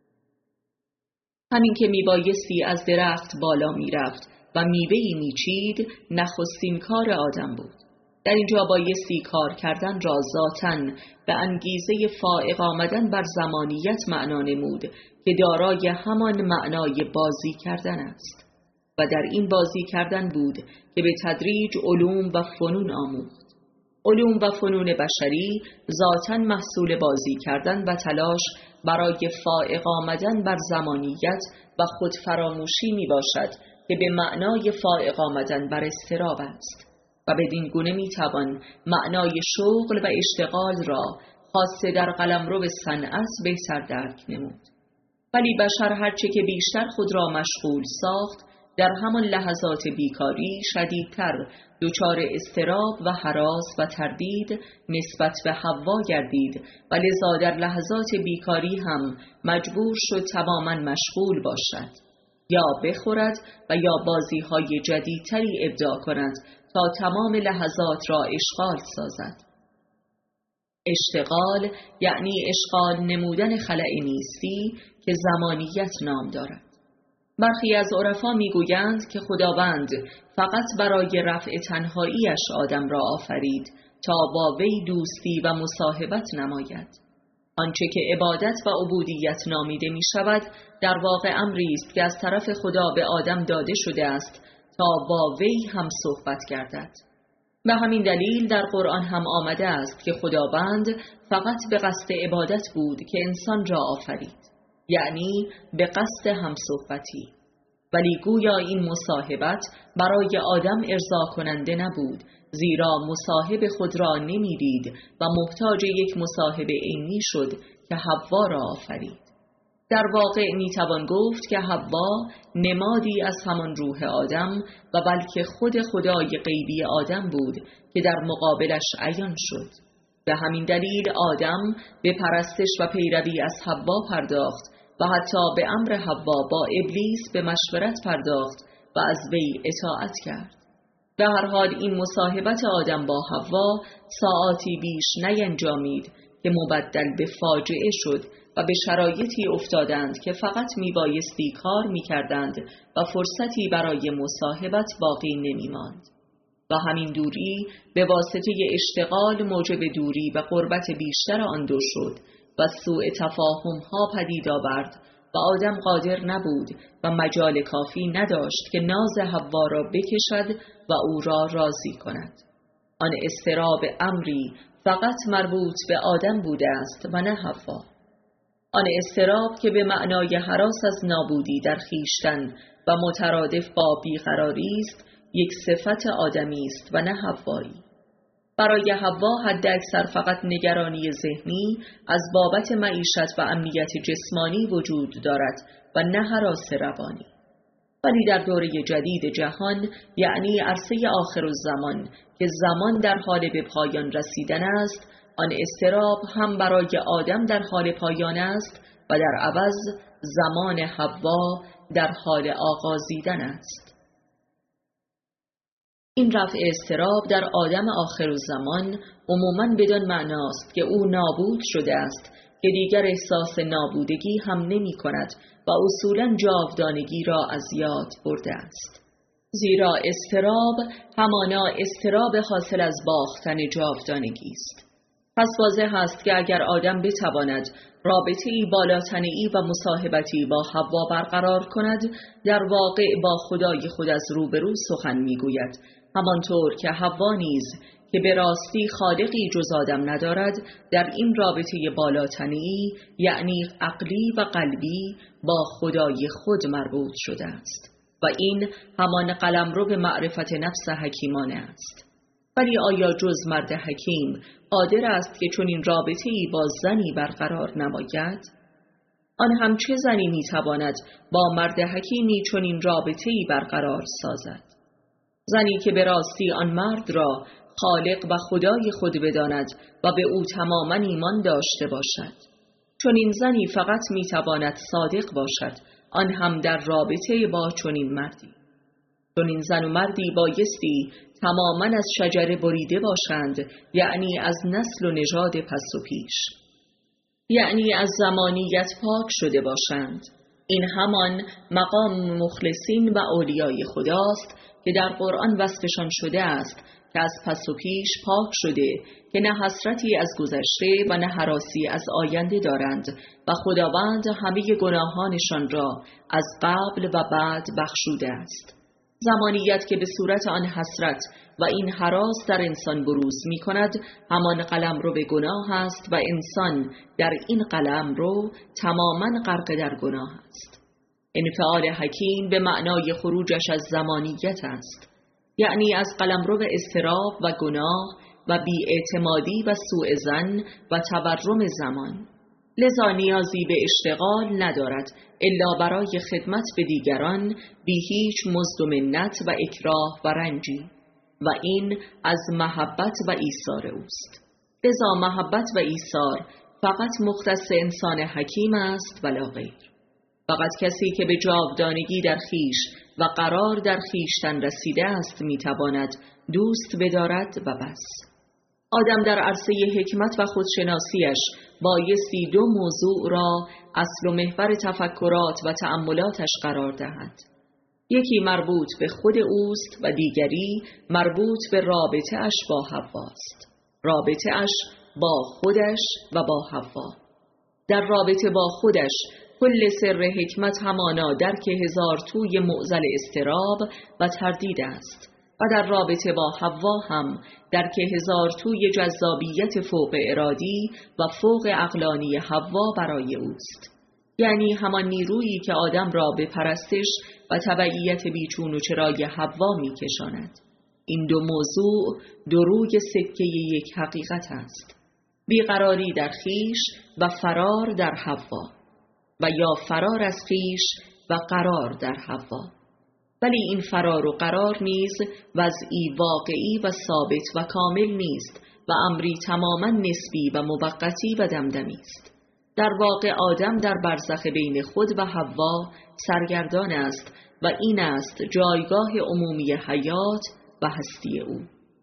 همین که میبایستی از درخت بالا میرفت و میوه‌ای میچید نخستین کار آدم بود. در اینجا بایستی کار کردن را ذاتاً به انگیزه فائق آمدن بر زمانیت معنا نمود که دارای همان معنای بازی کردن است و در این بازی کردن بود که به تدریج علوم و فنون آموخت. علوم و فنون بشری ذاتاً محصول بازی کردن و تلاش برای فائق آمدن بر زمانیت و خودفراموشی می باشد که به معنای فائق آمدن بر اضطراب است و بدین گونه میتوان معنای شغل و اشتغال را خاصه در قلمرو صنعت بهتر درک نمود. ولی بشر هرچه که بیشتر خود را مشغول ساخت، در همان لحظات بیکاری شدیدتر دچار اضطراب و هراس و تردید نسبت به حوا گردید و لذا در لحظات بیکاری هم مجبور شد تماما مشغول باشد، یا بخورد و یا بازی‌های جدیدتری ابداع کند تا تمام لحظات را اشغال سازد. اشتغال یعنی اشغال نمودن خلأ نیستی که زمانیت نام دارد. برخی از عرفا میگویند که خداوند فقط برای رفع تنهاییش آدم را آفرید تا با وی دوستی و مصاحبت نماید. آنچه که عبادت و عبودیت نامیده می شود در واقع امری است که از طرف خدا به آدم داده شده است تا با وی هم صحبت گردد. به همین دلیل در قرآن هم آمده است که خداوند فقط به قصد عبادت بود که انسان را آفرید، یعنی به قصد همصحبتی. ولی گویا این مصاحبت برای آدم ارضا کننده نبود، زیرا مصاحب خود را نمی‌دید و محتاج یک مصاحب عینی شد که حوا را آفرید. در واقع میتوان گفت که حوا نمادی از همان روح آدم و بلکه خود خدای غیبی آدم بود که در مقابلش عیان شد. به همین دلیل آدم به پرستش و پیروی از حوا پرداخت و حتی به امر حوا با ابلیس به مشورت پرداخت و از وی اطاعت کرد. به هر حال این مصاحبت آدم با حوا ساعاتی بیش نینجامید که مبدل به فاجعه شد و به شرایطی افتادند که فقط میبایستی کار میکردند و فرصتی برای مصاحبت باقی نمیماند. و همین دوری به واسطه اشتغال موجب دوری و قربت بیشتر آن دو شد و سوء تفاهم ها پدید آورد و آدم قادر نبود و مجال کافی نداشت که ناز حوا را بکشد و او را راضی کند. آن اضطراب امری فقط مربوط به آدم بوده است و نه حوا. آن اضطراب که به معنای هراس از نابودی در خویشتن و مترادف با بیقراری است، یک صفت آدمی است و نه حوایی. برای حوا حد اکثر فقط نگرانی ذهنی از بابت معیشت و امنیت جسمانی وجود دارد و نه هراس روانی. ولی در دوره جدید جهان، یعنی عرصه آخرالزمان که زمان در حال به پایان رسیدن است، آن اضطراب هم برای آدم در حال پایان است و در عوض زمان حوا در حال آغازیدن است. این رفع اضطراب در آدم آخرالزمان عموماً بدان معناست که او نابود شده است که دیگر احساس نابودگی هم نمی کند و اصولاً جاودانگی را از یاد برده است. زیرا اضطراب همانا اضطراب حاصل از باختن جاودانگی است. پس واضح است که اگر آدم بتواند رابطه‌ای بالاتنه‌ای و مصاحبتی با حوا برقرار کند، در واقع با خدای خود از روبرو سخن میگوید، همانطور که حوا نیز که به راستی خالقی جز آدم ندارد، در این رابطه بالاتنه‌ای یعنی عقلی و قلبی با خدای خود مربوط شده است و این همان قلمرو به معرفت نفس حکیمانه است. ولی آیا جز مرد حکیم قادر است که چنین رابطه‌ای با زنی برقرار نماید؟ آن هم چه زنی میتواند با مرد حکیمی چنین رابطه‌ای برقرار سازد؟ زنی که به راستی آن مرد را خالق و خدای خود بداند و به او تماما ایمان داشته باشد. چنین زنی فقط میتواند صادق باشد، آن هم در رابطه با چنین مردی. چنین زن و مردی بایستی تماما از شجره بریده باشند، یعنی از نسل و نژاد پس و پیش، یعنی از زمانیت پاک شده باشند. این همان مقام مخلصین و اولیای خداست که در قرآن وصفشان شده است که از پس و پیش پاک شده، که نه حسرتی از گذشته و نه هراسی از آینده دارند و خداوند همه گناهانشان را از قبل و بعد بخشوده است. زمانیت که به صورت آن حسرت و این هراس در انسان بروز می کند، همان قلم رو به گناه است و انسان در این قلم رو تماما غرق در گناه است. انفعال حکیم به معنای خروجش از زمانیت است، یعنی از قلمرو اضطراب و گناه و بی‌اعتمادی و سوء ظن و تورم زمان. لذا نیازی به اشتغال ندارد الا برای خدمت به دیگران بی هیچ مزد و منت و اکراه و رنجی، و این از محبت و ایثار اوست. لذا محبت و ایثار فقط مختص انسان حکیم است ولا غیر. فقط کسی که به جاودانگی در خیش و قرار در خیشتن رسیده است میتواند دوست بدارد و بس. آدم در عرصه حکمت و خودشناسیش بایستی دو موضوع را اصل و محور تفکرات و تأملاتش قرار دهد. یکی مربوط به خود اوست و دیگری مربوط به رابطه اش با حواست. رابطه اش با خودش و با حوا. در رابطه با خودش کل سر حکمت همانا درک هزار توی معضل اضطراب و تردید است، و در رابطه با حوا هم درک هزار توی جذابیت فوق ارادی و فوق عقلانی حوا برای اوست، یعنی همان نیرویی که آدم را به پرستش و تبعیت بیچون و چرای حوا می کشاند. این دو موضوع دو روی سکه یک حقیقت است: بیقراری در خیش و فرار در حوا، و یا فرار از خیش و قرار در حوا. ولی این فرار و قرار نیز وضعی واقعی و ثابت و کامل نیست و امری تماما نسبی و موقتی و دمدمی است. در واقع آدم در برزخ بین خود و حوا سرگردان است و این است جایگاه عمومی حیات و هستی او: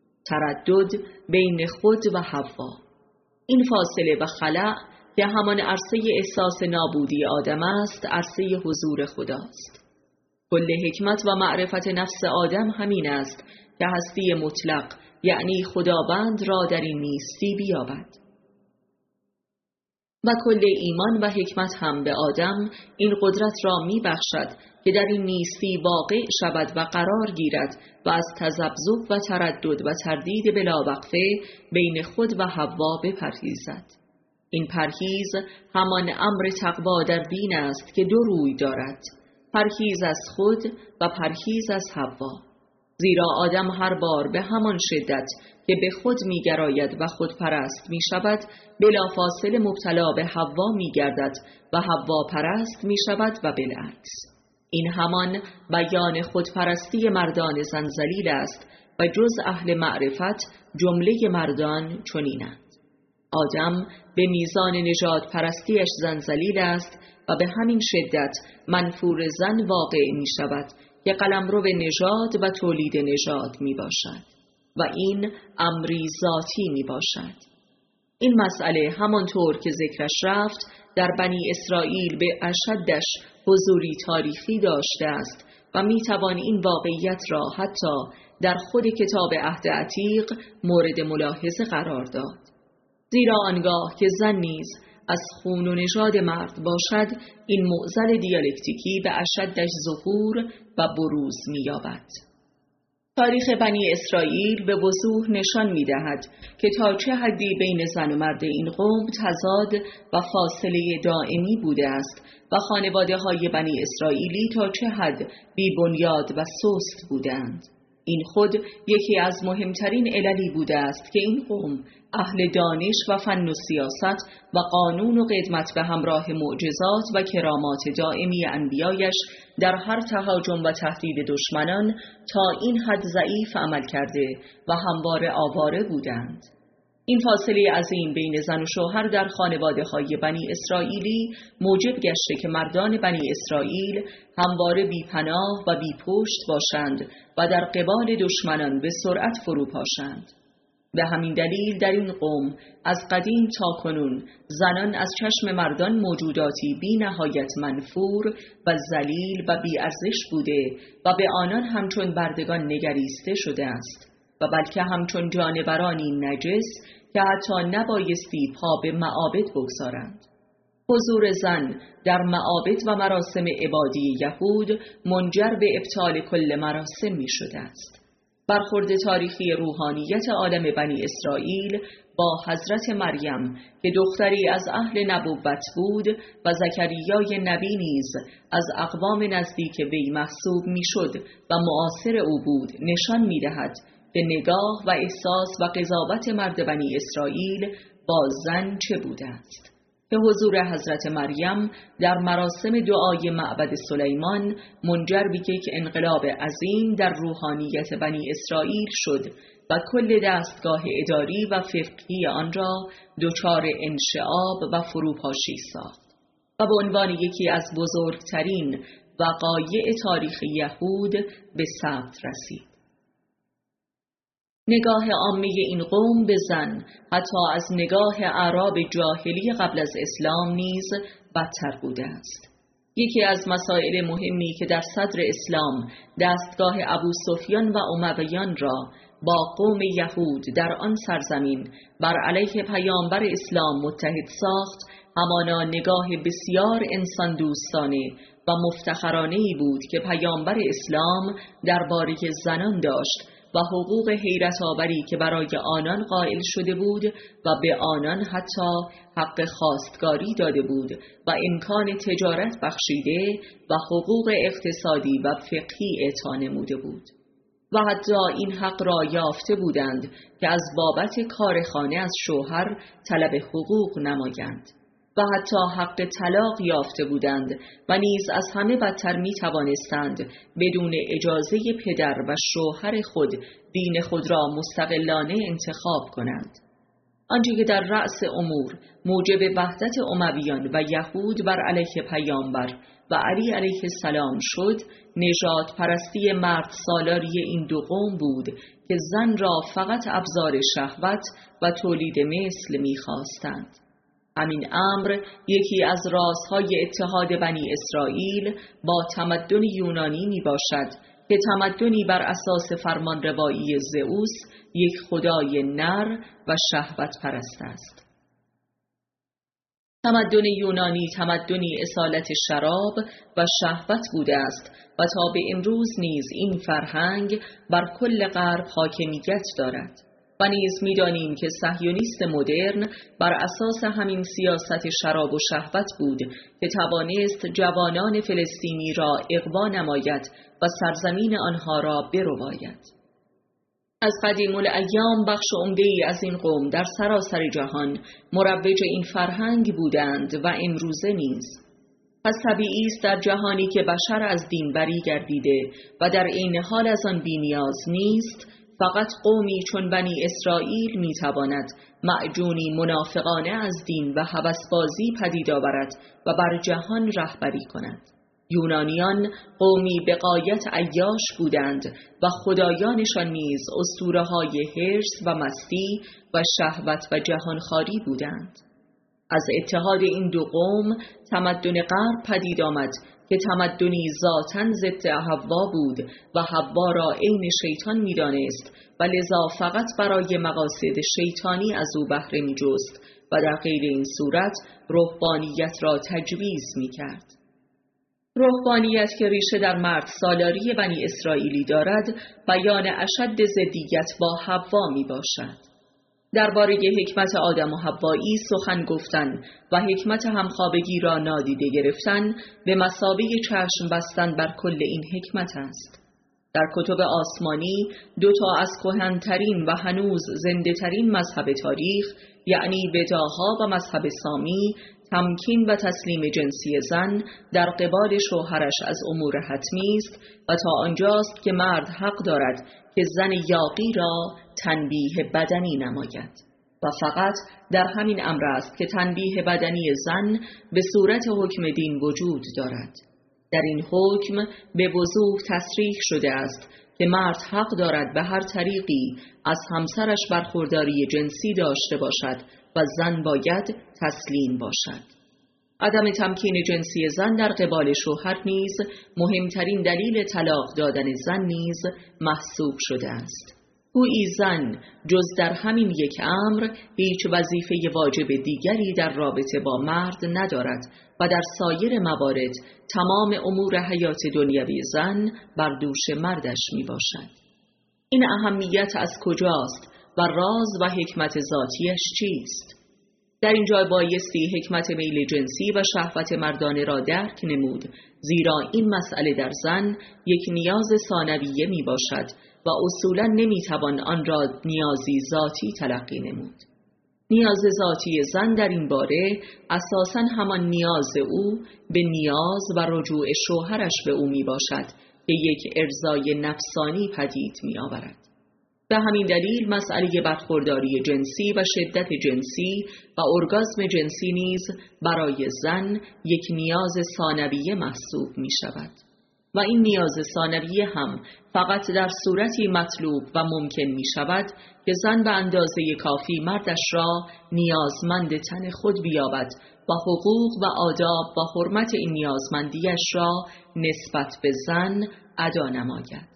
تردد بین خود و حوا. این فاصله و خلأ که همان عرصه احساس نابودی آدم است، عرصه حضور خداست. کل حکمت و معرفت نفس آدم همین است که هستی مطلق یعنی خداوند را در این نیستی بیابد. و کل ایمان و حکمت هم به آدم این قدرت را می بخشد که در این نیستی واقع شود و قرار گیرد و از تذبذب و تردد و تردید بلاوقفه بین خود و حوا بپرهیزد. این پرهیز همان امر تقوا در دین است که دو روی دارد: پرهیز از خود و پرهیز از حوا. زیرا آدم هر بار به همان شدت که به خود می گراید و خود پرست می شود بلافاصله مبتلا به حوا می گردد و حوا پرست می شود و بالعکس. این همان بیان خودپرستی مردان زنزلیل است و جز اهل معرفت جمله مردان چنینند. آدم به میزان نژاد پرستیش زنزلیل است و به همین شدت منفور زن واقع می شود که قلمرو نژاد و تولید نژاد می باشد و این امری ذاتی می باشد. این مسئله همانطور که ذکرش رفت در بنی اسرائیل به اشدش حضوری تاریخی داشته است و می توان این واقعیت را حتی در خود کتاب عهد عتیق مورد ملاحظه قرار داد. زیرا آنگاه که زن نیز از خون و نژاد مرد باشد، این معضل دیالکتیکی به اشدش ظهور و بروز می‌یابد. تاریخ بنی اسرائیل به وضوح نشان می‌دهد که تا چه حدی بین زن و مرد این قوم تضاد و فاصله دائمی بوده است و خانواده‌های بنی اسرائیلی تا چه حد بی بنیاد و سست بودند. این خود یکی از مهمترین عللی بوده است که این قوم اهل دانش و فن و سیاست و قانون و قدمت به همراه معجزات و کرامات دائمی انبیایش در هر تهاجم و تهدید دشمنان تا این حد ضعیف عمل کرده و همواره آواره بودند. این فاصله عظیم بین زن و شوهر در خانواده‌های بنی اسرائیلی موجب گشته که مردان بنی اسرائیل همواره بی پناه و بی پشت باشند و در قبال دشمنان به سرعت فرو پاشند. به همین دلیل در این قوم از قدیم تا کنون زنان از چشم مردان موجوداتی بی نهایت منفور و ذلیل و بی ارزش بوده و به آنان همچون بردگان نگریسته شده است و بلکه همچون جانورانی نجس که حتی نبایستی پا به معابد بگذارند. حضور زن در معابد و مراسم عبادی یهود منجر به ابطال کل مراسم می شده است. برخورد تاریخی روحانیت عالم بنی اسرائیل با حضرت مریم که دختری از اهل نبوت بود و زکریای نبی نیز از اقوام نزدیک وی محسوب میشد و معاصر او بود، نشان می‌دهد که نگاه و احساس و قضاوت مرد بنی اسرائیل با زن چه بوده است. که حضور حضرت مریم در مراسم دعای معبد سلیمان منجر به یک انقلاب عظیم در روحانیت بنی اسرائیل شد و کل دستگاه اداری و فقهی آن را دچار انشعاب و فروپاشی ساخت و به عنوان یکی از بزرگترین وقایع تاریخ یهود به ثبت رسید. نگاه عامه این قوم به زن حتی از نگاه اعراب جاهلی قبل از اسلام نیز بدتر بوده است. یکی از مسائل مهمی که در صدر اسلام دستگاه ابو سفیان و امویان را با قوم یهود در آن سرزمین بر علیه پیامبر اسلام متحد ساخت، همانا نگاه بسیار انسان دوستانه و مفتخرانه‌ای بود که پیامبر اسلام درباره زنان داشت و حقوق حیرت آوری که برای آنان قائل شده بود و به آنان حتی حق خواستگاری داده بود و امکان تجارت بخشیده و حقوق اقتصادی و فقهی اعطا نموده بود و حتی این حق را یافته بودند که از بابت کار خانه از شوهر طلب حقوق نمایند و حتی حق طلاق یافته بودند و نیز از همه بدتر می توانستند بدون اجازه پدر و شوهر خود دین خود را مستقلانه انتخاب کنند. آنچه که در رأس امور موجب وحدت امویان و یهود بر علیه پیامبر و علی علیه السلام شد، نژاد پرستی مرد سالاری این دو قوم بود که زن را فقط ابزار شهوت و تولید مثل می خواستند. همین امر یکی از رازهای اتحاد بنی اسرائیل با تمدن یونانی می باشد که تمدنی بر اساس فرمان روایی زئوس، یک خدای نر و شهوت پرست است. تمدن یونانی تمدنی اصالت شراب و شهوت بوده است و تا به امروز نیز این فرهنگ بر کل غرب حاکمیت دارد. و نیز می‌دانیم که صهیونیست مدرن بر اساس همین سیاست شراب و شهوت بود که توانست جوانان فلسطینی را اغوا نماید و سرزمین آنها را برباید. از قدیم الایام بخش عمده‌ای از این قوم در سراسر جهان مروج این فرهنگ بودند و امروزه نیز. پس طبیعی است در جهانی که بشر از دین بری گردیده و در عین حال از آن بی‌نیاز نیست، فقط قومی چون بنی اسرائیل میتواند معجونی منافقانه از دین و هوسبازی پدید آورد و بر جهان رهبری کند. یونانیان قومی به غایت عیاش بودند و خدایانشان نیز اسطوره‌های حرص و مستی و شهوت و جهانخواری بودند. از اتحاد این دو قوم تمدن غرب پدید آمد که تمدنی ذاتاً ضد حوا بود و حوا را عین شیطان می‌دانست و لذا فقط برای مقاصد شیطانی از او بهره می‌جست و در غیر این صورت رهبانیت را تجویز می‌کرد. رهبانیت که ریشه در مرد سالاری بنی اسرائیلی دارد، بیان اشد ضدیت با حوا می‌باشد. درباره حکمت آدم و حوایی سخن گفتن و حکمت همخوابگی را نادیده گرفتن به مثابه چشم بستن بر کل این حکمت است. در کتب آسمانی دو تا از کهن‌ترین و هنوز زنده‌ترین مذهب تاریخ، یعنی بداها و مذهب سامی، تمکین و تسلیم جنسی زن در قبال شوهرش از امور حتمی است و تا آنجاست که مرد حق دارد که زن یاغی را تنبیه بدنی نماید و فقط در همین امر است که تنبیه بدنی زن به صورت حکم دین وجود دارد. در این حکم به وضوح تصریح شده است که مرد حق دارد به هر طریقی از همسرش برخورداری جنسی داشته باشد و زن باید تسلیم باشد. عدم تمکین جنسی زن در قبال شوهر نیز مهمترین دلیل طلاق دادن زن نیز محسوب شده است. گویی زن جز در همین یک امر هیچ وظیفه واجب دیگری در رابطه با مرد ندارد و در سایر موارد تمام امور حیات دنیوی زن بر دوش مردش می باشد. این اهمیت از کجاست و راز و حکمت ذاتیش چیست؟ در اینجا بایستی حکمت میل جنسی و شهوت مردانه را درک نمود، زیرا این مسئله در زن یک نیاز ثانویه می باشد و اصولا نمی توان آن را نیازی ذاتی تلقی نمود. نیاز ذاتی زن در این باره اساساً همان نیاز او به نیاز و رجوع شوهرش به او می باشد که یک ارضای نفسانی پدید می آورد. به همین دلیل مسئله برخورداری جنسی و شدت جنسی و ارگازم جنسی نیز برای زن یک نیاز ثانویه محسوب می شود و این نیاز ثانویه هم فقط در صورتی مطلوب و ممکن می شود که زن به اندازه کافی مردش را نیازمند تن خود بیابد و حقوق و آداب و حرمت این نیازمندیش را نسبت به زن ادا نماید.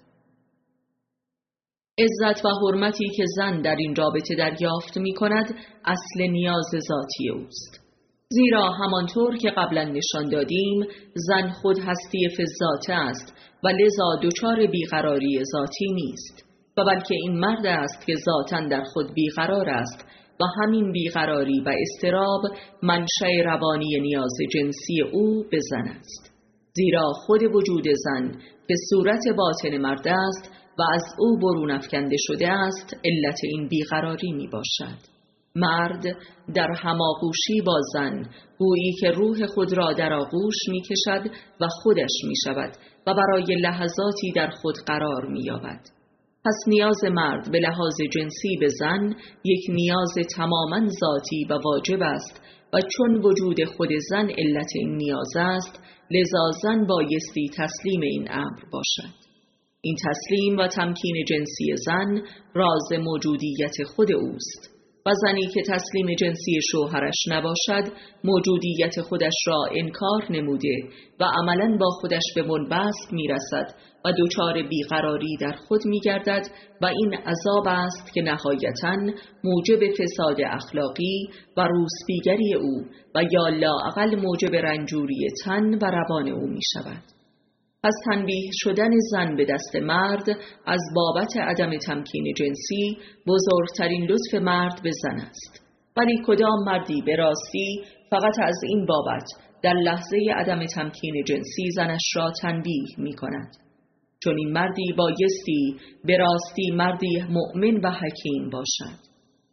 عزت و حرمتی که زن در این رابطه دریافت می کند اصل نیاز ذاتی اوست. زیرا همانطور که قبلا نشان دادیم زن خود هستی فی است و لذا دچار بیقراری ذاتی نیست و بلکه این مرد است که ذاتاً در خود بیقرار است و همین بیقراری و اضطراب منشأ روانی نیاز جنسی او به زن است. زیرا خود وجود زن که صورت باطن مرد است و از او برون افکنده شده است علت این بیقراری می باشد. مرد در هماغوشی با زن گویی که روح خود را در آغوش می کشد و خودش می شود و برای لحظاتی در خود قرار می یابد. پس نیاز مرد به لحاظ جنسی به زن یک نیاز تماماً ذاتی و واجب است و چون وجود خود زن علت این نیاز است لذا زن بایستی تسلیم این امر باشد. این تسلیم و تمکین جنسی زن راز موجودیت خود اوست و زنی که تسلیم جنسی شوهرش نباشد موجودیت خودش را انکار نموده و عملاً با خودش به بنبست می رسد و دچار بیقراری در خود می گردد و این عذاب است که نهایتاً موجب فساد اخلاقی و روسپیگری او و یا لااقل موجب رنجوری تن و روان او می شود. پس تنبیه شدن زن به دست مرد از بابت عدم تمکین جنسی بزرگترین لطف مرد به زن است، ولی کدام مردی به راستی فقط از این بابت در لحظه عدم تمکین جنسی زنش را تنبیه می کند؟ چون این مردی بایستی به راستی مردی مؤمن و حکیم باشد.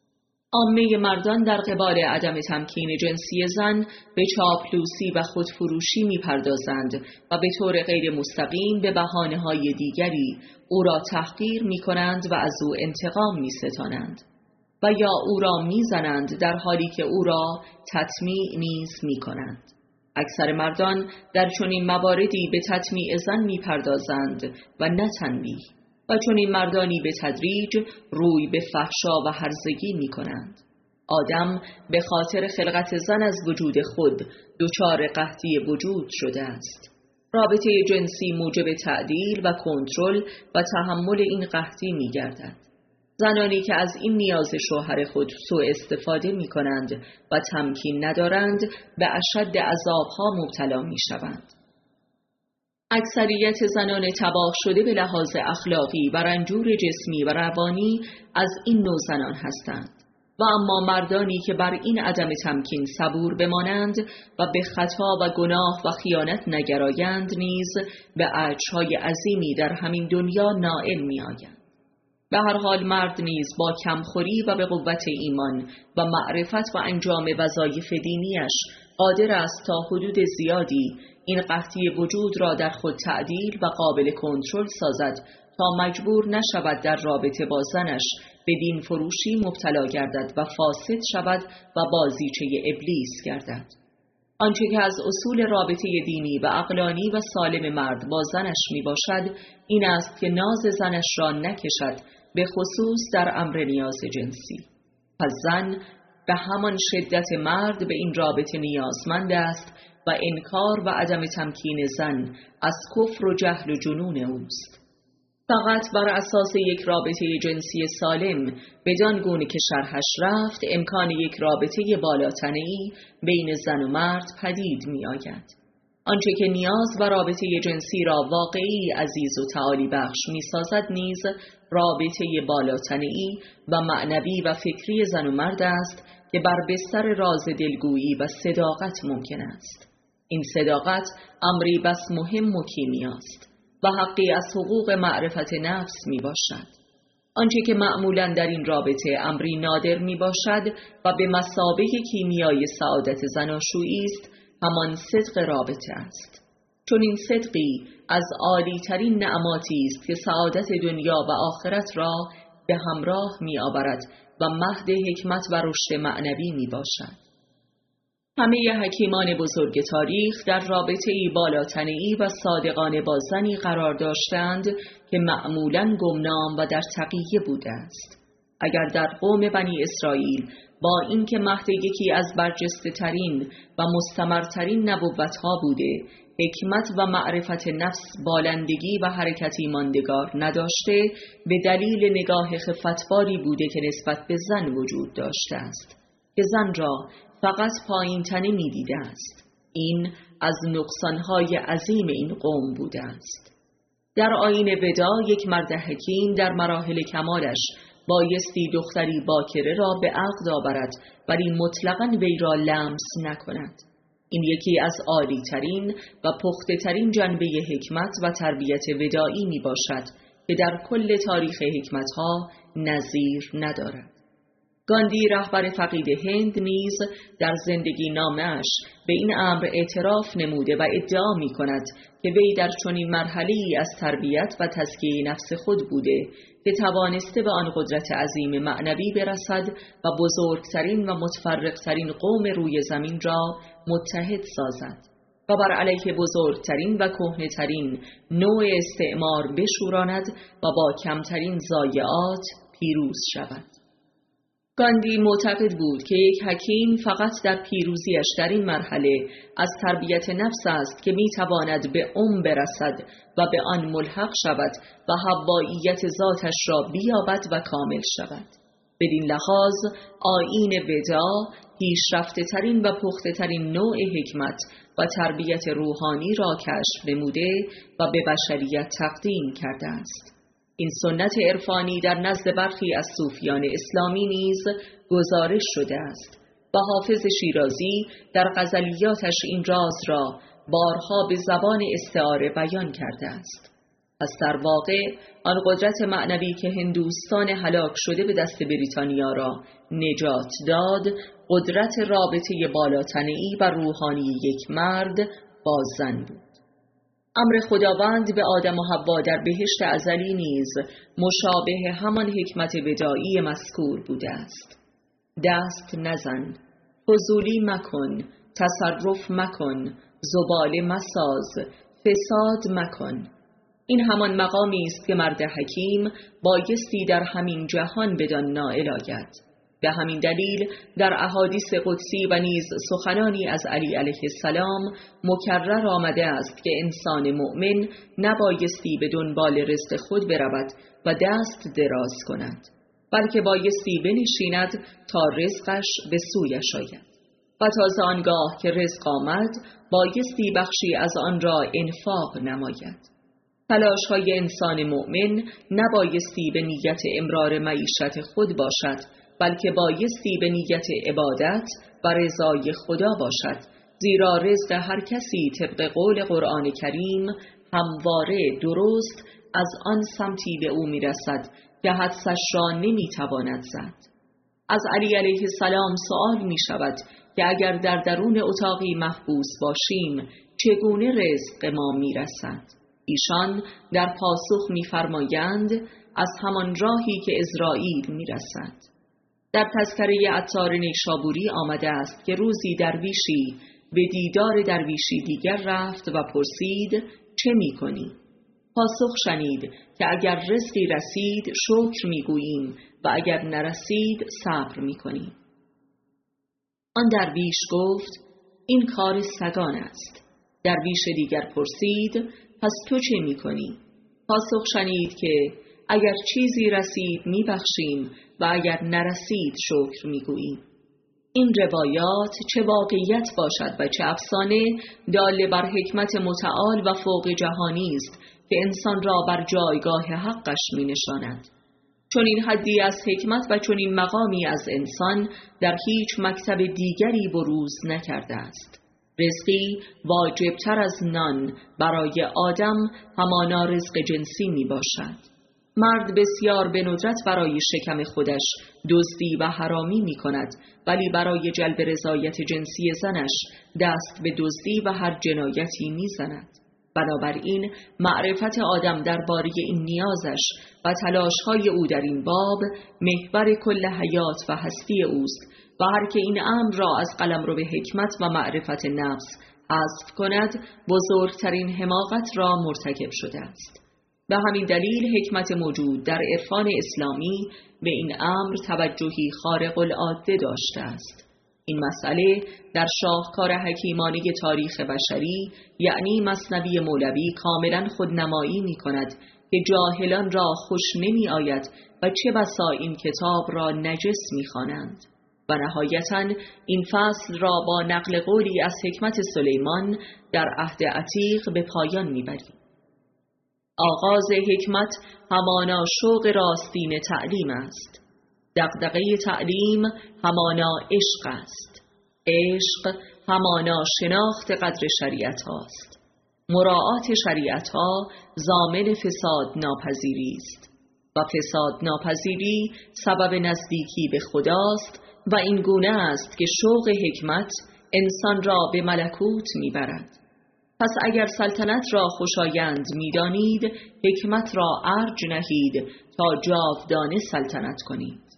عامه مردان در قبال عدم تمکین جنسی زن به چاپلوسی و خودفروشی می پردازند و به طور غیر مستقیم به بهانه‌های دیگری او را تحقیر می کنند و از او انتقام می ستانند و یا او را می زنند در حالی که او را تطمیع نیز می کنند. اکثر مردان در چنین مواردی به تطمیع زن می پردازند و نه تنبیه و چون این مردانی به تدریج روی به فحشا و هرزگی می کنند. آدم به خاطر خلقت زن از وجود خود دچار قحطی وجود شده است. رابطه جنسی موجب تعدیل و کنترل و تحمل این قحطی می گردد. زنانی که از این نیاز شوهر خود سوء استفاده می کنند و تمکین ندارند به اشد عذابها مبتلا می شوند. اکثریت زنان تباه شده به لحاظ اخلاقی و رنجور جسمی و روانی از این نوع زنان هستند و اما مردانی که بر این عدم تمکین صبور بمانند و به خطا و گناه و خیانت نگرایند نیز به اجرهای عظیمی در همین دنیا نائل می آیند. به هر حال مرد نیز با کمخوری و به قوت ایمان و معرفت و انجام وظایف دینیش قادر است تا حدود زیادی این قحطی وجود را در خود تعدیل و قابل کنترل سازد تا مجبور نشود در رابطه با زنش به دین فروشی مبتلا گردد و فاسد شود و بازیچه ابلیس گردد. آنچه که از اصول رابطه دینی و عقلانی و سالم مرد با زنش می باشد این است که ناز زنش را نکشد، به خصوص در امر نیاز جنسی. پس زن به همان شدت مرد به این رابطه نیازمند است و انکار و عدم تمکین زن از کفر و جهل و جنون اوست. فقط بر اساس یک رابطه جنسی سالم بدان گونه که شرحش رفت امکان یک رابطه بالاتنه‌ای بین زن و مرد پدید می آید. آنچه که نیاز و رابطه جنسی را واقعی عزیز و تعالی بخش می سازد نیز رابطه بالاتنه‌ای و معنوی و فکری زن و مرد است که بر بستر راز دلگویی و صداقت ممکن است. این صداقت امری بس مهم و کیمیاست و حقی از حقوق معرفت نفس می باشد. آنچه که معمولاً در این رابطه امری نادر می باشد و به مثابه کیمیای سعادت زناشویی است، همان صدق رابطه است. چون این صدقی از عالی ترین نعماتی است که سعادت دنیا و آخرت را به همراه می آورد و مهد حکمت و رشد معنوی می باشد. همه حکیمان بزرگ تاریخ در رابطه‌ای بالاتنه‌ای و صادقانه با زنی قرار داشتند که معمولاً گمنام و در تقیه بوده است. اگر در قوم بنی اسرائیل با اینکه مهد یکی از برجسته ترین و مستمرترین نبوت‌ها بوده، حکمت و معرفت نفس بالندگی و حرکتی ماندگار نداشته، به دلیل نگاه خفتباری بوده که نسبت به زن وجود داشته است که زن را فقط پایین تنه می دیده است. این از نقصانهای عظیم این قوم بوده است. در آیین ودا یک مرد حکیم در مراحل کمالش بایستی دختری باکره را به عقد آورد ولی مطلقاً وی را لمس نکند. این یکی از عالی ترین و پخته ترین جنبه حکمت و تربیت ودایی می باشد که در کل تاریخ حکمت ها نظیر ندارد. گاندی رهبر فقید هند نیز در زندگی نامه‌اش به این امر اعتراف نموده و ادعا می کند که وی در چنین مرحله‌ای از تربیت و تزکیه نفس خود بوده که توانسته به آن قدرت عظیم معنوی برسد و بزرگترین و متفرقترین قوم روی زمین را متحد سازد و بر علیه بزرگترین و کهنه‌ترین نوع استعمار بشوراند و با کمترین ضایعات پیروز شود. گاندی معتقد بود که یک حکیم فقط در پیروزیش در این مرحله از تربیت نفس است که میتواند به ام برسد و به آن ملحق شود و حواییت ذاتش را بیابد و کامل شود. بدین لحاظ آیین ودا پیشرفته ترین و پخته ترین نوع حکمت و تربیت روحانی را کشف نموده و به بشریت تقدیم کرده است. این سنت عرفانی در نزد برخی از صوفیان اسلامی نیز گزارش شده است و حافظ شیرازی در غزلیاتش این راز را بارها به زبان استعاره بیان کرده است. پس در واقع آن قدرت معنوی که هندوستان هلاک شده به دست بریتانیا را نجات داد، قدرت رابطه بالاتنه‌ای و روحانی یک مرد با زن بود. امر خداوند به آدم و حوا در بهشت ازلی نیز مشابه همان حکمت ودایی مذکور بوده است. دست نزن، فضولی مکن، تصرف مکن، زباله مساز، فساد مکن. این همان مقامی است که مرد حکیم بایستی در همین جهان بدان نائل آید. به همین دلیل در احادیث قدسی و نیز سخنانی از علی علیه السلام مکرر آمده است که انسان مؤمن نبایستی به دنبال رزق خود برود و دست دراز کند، بلکه بایستی بنشیند تا رزقش به سویش آید و تازه آنگاه که رزق آمد بایستی بخشی از آن را انفاق نماید. تلاش های انسان مؤمن نبایستی به نیت امرار معیشت خود باشد، بلکه بایستی به نیت عبادت و رضای خدا باشد، زیرا رزق هر کسی طبق قول قرآن کریم همواره درست از آن سمتی به او میرسد که حدسش را نمیتواند زد. از علی علیه السلام سؤال می شود که اگر در درون اتاقی محبوس باشیم چگونه رزق ما میرسد؟ ایشان در پاسخ می‌فرمایند از همان راهی که عزرائیل میرسد. در تذکره عطار نیشابوری آمده است که روزی درویشی به دیدار درویشی دیگر رفت و پرسید چه می کنی؟ پاسخ شنید که اگر رزقی رسید شکر می گوییم و اگر نرسید صبر می کنیم. آن درویش گفت این کار سگان است. درویش دیگر پرسید پس تو چه می کنی؟ پاسخ شنید که اگر چیزی رسید می بخشیم و اگر نرسید شکر می گوییم. این روایات چه واقعیت باشد و چه افسانه دال بر حکمت متعال و فوق جهانی است که انسان را بر جایگاه حقش می نشاند چون این حدی از حکمت و چون این مقامی از انسان در هیچ مکتب دیگری بروز نکرده است. رزقی واجبتر از نان برای آدم همانا رزق جنسی می باشد. مرد بسیار به ندرت برای شکم خودش دزدی و حرامی می کند، ولی برای جلب رضایت جنسی زنش دست به دزدی و هر جنایتی می زند. بنابراین معرفت آدم درباره این نیازش و تلاش‌های او در این باب محور کل حیات و هستی اوست و هر که این امر را از قلمرو به حکمت و معرفت نفس حذف کند بزرگترین حماقت را مرتکب شده است. به همین دلیل حکمت موجود در عرفان اسلامی به این امر توجهی خارق العاده داشته است. این مسئله در شاهکار حکیمانه تاریخ بشری یعنی مثنوی مولوی کاملا خودنمایی می کند که جاهلان را خوش نمی آید و چه بسا این کتاب را نجس می خوانند. و نهایتاً این فصل را با نقل قولی از حکمت سلیمان در عهد عتیق به پایان می بریم. آغاز حکمت همانا شوق راستین تعلیم است. دغدغه تعلیم همانا عشق است. عشق همانا شناخت قدر شریعت هاست. مراعات شریعت ها ضامن فساد ناپذیری است و فساد ناپذیری سبب نزدیکی به خداست و این گونه است که شوق حکمت انسان را به ملکوت میبرد. پس اگر سلطنت را خوشایند می‌دانید، حکمت را ارج نهید تا جاودانه سلطنت کنید.